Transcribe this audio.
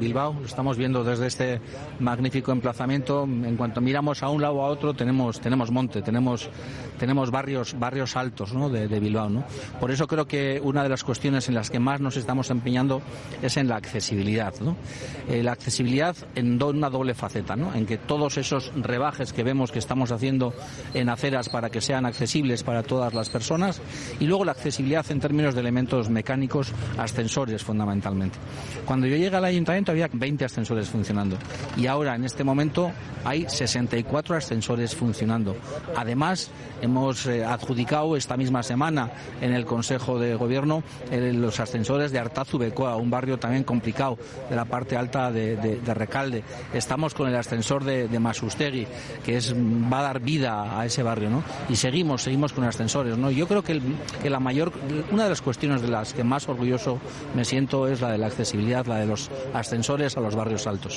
Bilbao. Lo estamos viendo desde este magnífico emplazamiento. En cuanto miramos a un lado o a otro tenemos monte, tenemos barrios altos, ¿no?, de Bilbao, ¿no? Por eso creo que una de las cuestiones en las que más nos estamos empeñando es en la accesibilidad, ¿no? La accesibilidad en una doble faceta, ¿no? En que todos esos rebajes que vemos que estamos haciendo en aceras para que sean accesibles para todas las personas, y luego la accesibilidad en términos de elementos mecánicos, ascensores fundamentalmente. Cuando yo llegué al ayuntamiento había 20 ascensores funcionando y ahora en este momento hay 64 ascensores funcionando. Además, hemos adjudicado esta misma semana en el Consejo de Gobierno los ascensores de Artazu-Bekoa, un barrio también complicado de la parte alta de Recalde. Estamos con el ascensor de Masustegui, que va a dar vida a ese barrio, ¿no? Y seguimos con ascensores, ¿no? Yo creo que una de las cuestiones de las que más orgulloso me siento es la de la accesibilidad, la de los ascensores a los barrios altos.